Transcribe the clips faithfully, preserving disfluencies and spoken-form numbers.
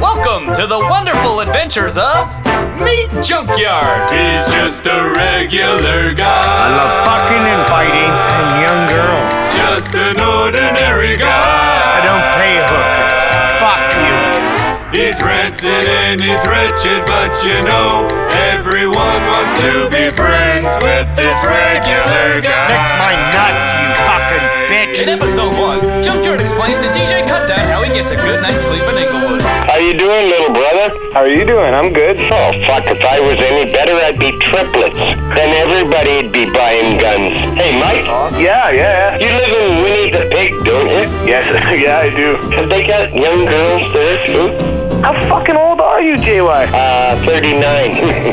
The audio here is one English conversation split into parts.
Welcome to the wonderful adventures of Meat Junkyard. He's just a regular guy. I love fucking and fighting and young girls. Just an ordinary guy. I don't pay hookers. Fuck you. He's rancid and he's wretched, but you know, everyone wants to be friends with this regular guy. Lick my nuts, you fucking bitch. In episode one, Junkyard explains to D J Cutdown how he gets a good night's sleep in Inglewood. How you doing, little brother? How are you doing? I'm good. Oh, fuck, if I was any better, I'd be triplets. Then everybody'd be buying guns. Hey, Mike? Yeah, yeah, You live in Winnie the Pig, don't you? yeah. Yes, yeah, I do. Have they got young girls there, too? How fucking old are you, J Y? Uh, thirty-nine.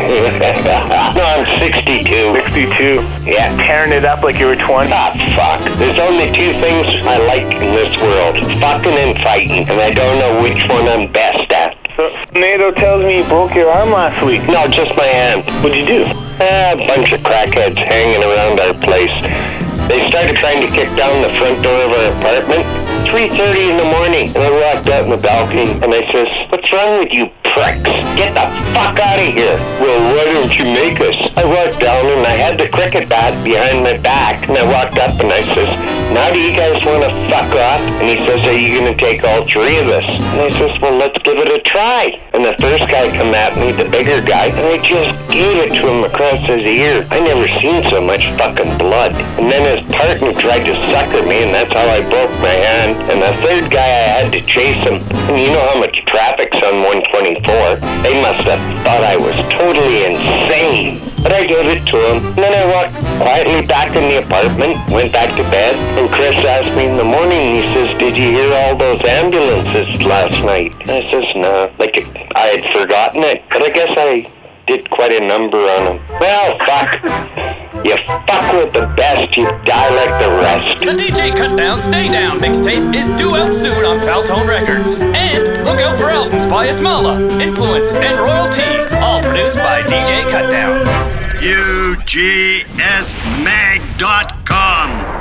No, I'm sixty-two. sixty-two. Yeah. Tearing it up like you were twenty. Ah, fuck. There's only two things I like in this world. Fucking and fighting. And I don't know which one I'm best at. So, NATO tells me you broke your arm last week. No, just my hand. What'd you do? Ah, a bunch of crackheads hanging around our place. They started trying to kick down the front door of our apartment. three thirty in the morning. And I walked out in the balcony and I says, "What's wrong with you pricks? Get the fuck out of here." "Well, why don't you make us?" I walked down and I had the cricket bat behind my back. And I walked up and I says, "Now do you guys want to fuck off?" And he says, "Are you going to take all three of us?" And I says, "Well, let's give it a try." And the first guy come at me, the bigger guy, and I just gave it to him across his ear. I never seen so much fucking blood. And then his partner tried to sucker me, and that's how I broke my hand. And the third guy, I had to chase him. And you know how much traffic's on one twenty-four? They must have thought I was totally insane. But I gave it to him. And then I walked quietly back in the apartment, went back to bed. And Chris asked me in the morning, he says, "Did you hear all those ambulances last night?" And I says, "No." Like I had forgotten it. But I guess I did quite a number on them. Well, fuck. You fuck with the best, you die like the rest. The D J Cutdown Stay Down mixtape is due out soon on Faltone Records. And look out for albums by Ismala, Influence, and Royalty, all produced by D J Cutdown. U G S mag dot com